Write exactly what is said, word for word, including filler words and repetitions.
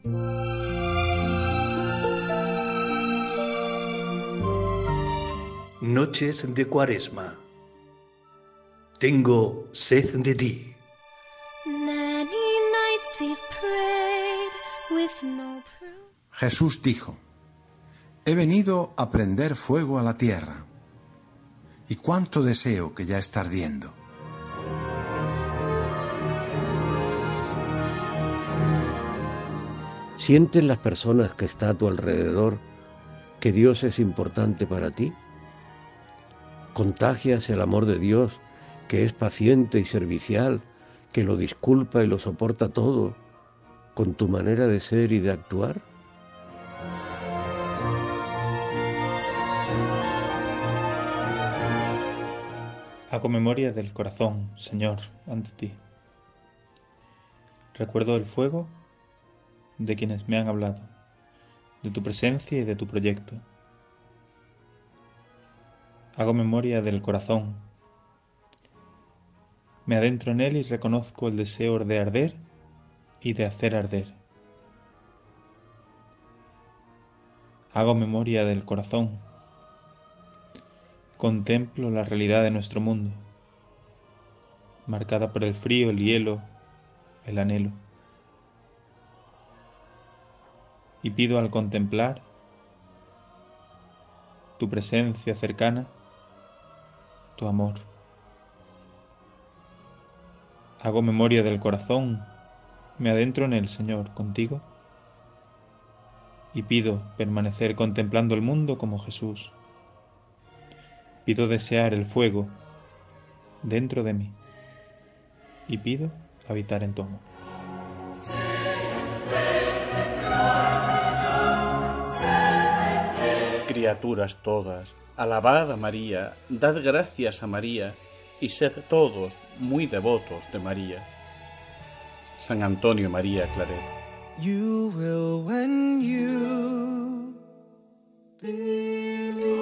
Noches de Cuaresma. Tengo sed de ti. Jesús dijo: he venido a prender fuego a la tierra, y cuánto deseo que ya está ardiendo. ¿Sienten las personas que están a tu alrededor que Dios es importante para ti? ¿Contagias el amor de Dios, que es paciente y servicial, que lo disculpa y lo soporta todo, con tu manera de ser y de actuar? Hago memoria del corazón, Señor, ante ti. Recuerdo el fuego de quienes me han hablado, de tu presencia y de tu proyecto. Hago memoria del corazón. Me adentro en él y reconozco el deseo de arder y de hacer arder. Hago memoria del corazón. Contemplo la realidad de nuestro mundo, marcada por el frío, el hielo, el anhelo. Y pido al contemplar tu presencia cercana, tu amor. Hago memoria del corazón, me adentro en él, Señor, contigo, y pido permanecer contemplando el mundo como Jesús. Pido desear el fuego dentro de mí, y pido habitar en tu amor. Criaturas todas, alabad a María, dad gracias a María, y sed todos muy devotos de María. San Antonio María Claret. You will when you belong.